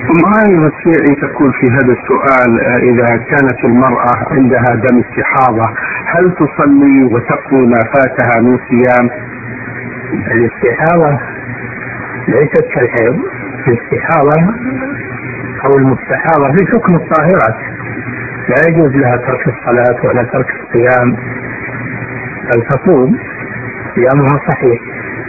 معالي الشيعي تقول في هذا السؤال إذا كانت المرأة عندها دم استحاضة هل تصلي وتقضي ما فاتها من صيام؟ الاستحاضة ليست كالحيض. الاستحاضة أو المستحاضة في حكم الطاهرات، لا يجوز لها ترك الصلاة ولا ترك الصيام، بل تصوم صيامها صحيح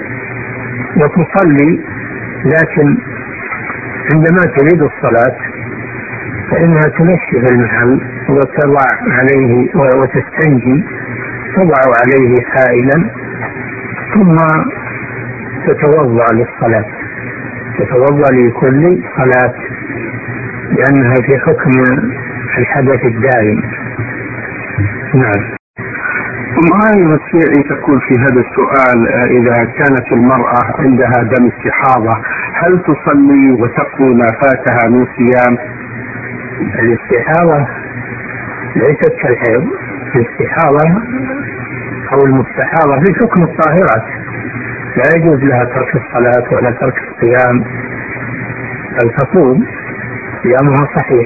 وتصلي، لكن عندما تريد الصلاة فإنها تنشف المحل وتضع عليه وتستنجي، تضع عليه حائلا ثم تتوضأ للصلاة، تتوضأ لكل صلاة لأنها في حكم الحدث الدائم. نعم. معالي الشيعي تقول في هذا السؤال إذا كانت المرأة عندها دم استحاضة هل تصلي وتقضي ما فاتها من صيام؟ الاستحاضة ليست كالحيض. الاستحاضة أو المستحاضة في حكم الطاهرات، لا يجوز لها ترك الصلاة ولا ترك الصيام، بل تصوم صيامها صحيح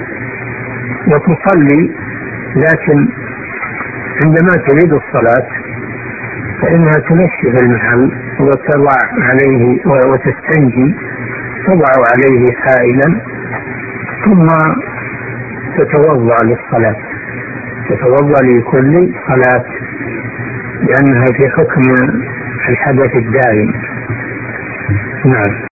وتصلي، لكن عندما تريد الصلاة فإنها تنشف المحل وتضع عليه وتستنجي، تضع عليه حائلا ثم تتوضأ للصلاة، تتوضأ لكل صلاة لأنها في حكم الحدث الدائم. نعم.